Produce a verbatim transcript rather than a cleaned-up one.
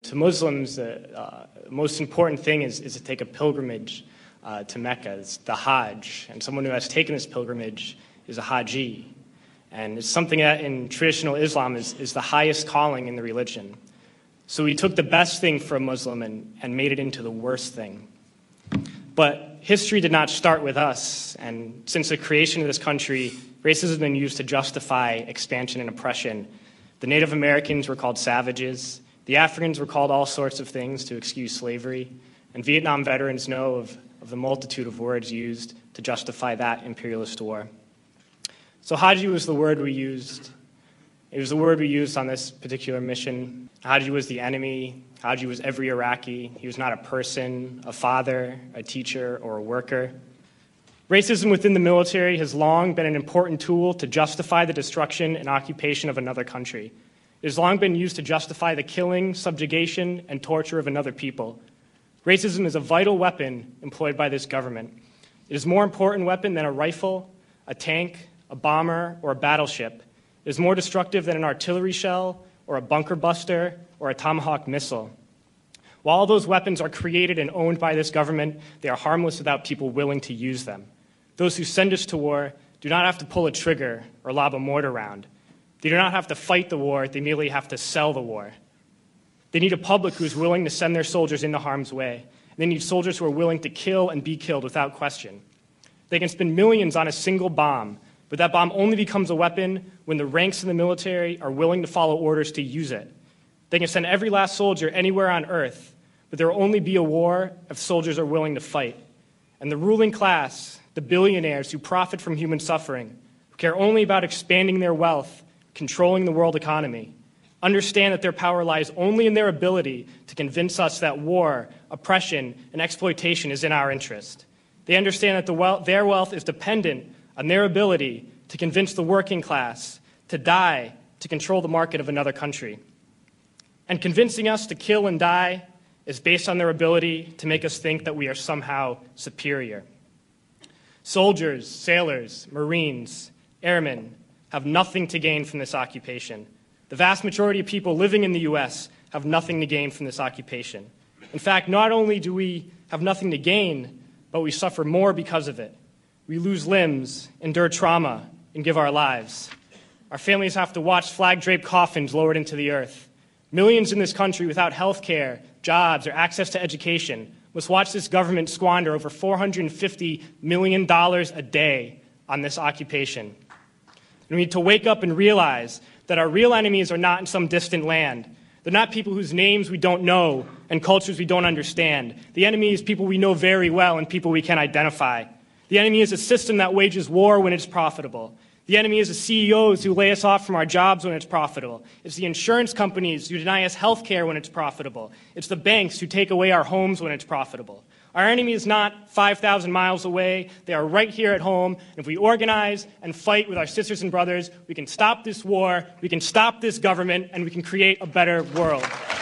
to Muslims, the uh, most important thing is, is to take a pilgrimage uh, to Mecca. It's the Hajj, and someone who has taken this pilgrimage is a Haji. And it's something that in traditional Islam is, is the highest calling in the religion. So we took the best thing for a Muslim and, and made it into the worst thing. But history did not start with us, and since the creation of this country, racism has been used to justify expansion and oppression. The Native Americans were called savages, the Africans were called all sorts of things to excuse slavery, and Vietnam veterans know of, of the multitude of words used to justify that imperialist war. So Haji was the word we used. It was the word we used on this particular mission. Haji was the enemy. Haji was every Iraqi. He was not a person, a father, a teacher, or a worker. Racism within the military has long been an important tool to justify the destruction and occupation of another country. It has long been used to justify the killing, subjugation, and torture of another people. Racism is a vital weapon employed by this government. It is a more important weapon than a rifle, a tank, a bomber, or a battleship. It is more destructive than an artillery shell, or a bunker buster, or a Tomahawk missile. While all those weapons are created and owned by this government, they are harmless without people willing to use them. Those who send us to war do not have to pull a trigger or lob a mortar round. They do not have to fight the war, they merely have to sell the war. They need a public who is willing to send their soldiers into harm's way. And they need soldiers who are willing to kill and be killed without question. They can spend millions on a single bomb, but that bomb only becomes a weapon when the ranks in the military are willing to follow orders to use it. They can send every last soldier anywhere on earth, but there will only be a war if soldiers are willing to fight. And the ruling class, the billionaires who profit from human suffering, who care only about expanding their wealth, controlling the world economy, understand that their power lies only in their ability to convince us that war, oppression, and exploitation is in our interest. They understand that the wealth, their wealth is dependent on their ability to convince the working class to die to control the market of another country. And convincing us to kill and die is based on their ability to make us think that we are somehow superior. Soldiers, sailors, Marines, airmen have nothing to gain from this occupation. The vast majority of people living in the U S have nothing to gain from this occupation. In fact, not only do we have nothing to gain, but we suffer more because of it. We lose limbs, endure trauma, and give our lives. Our families have to watch flag-draped coffins lowered into the earth. Millions in this country without health care, jobs, or access to education must watch this government squander over four hundred fifty million dollars a day on this occupation. And we need to wake up and realize that our real enemies are not in some distant land. They're not people whose names we don't know and cultures we don't understand. The enemy is people we know very well and people we can identify. The enemy is a system that wages war when it's profitable. The enemy is the C E Os who lay us off from our jobs when it's profitable. It's the insurance companies who deny us health care when it's profitable. It's the banks who take away our homes when it's profitable. Our enemy is not five thousand miles away. They are right here at home. And if we organize and fight with our sisters and brothers, we can stop this war, we can stop this government, and we can create a better world.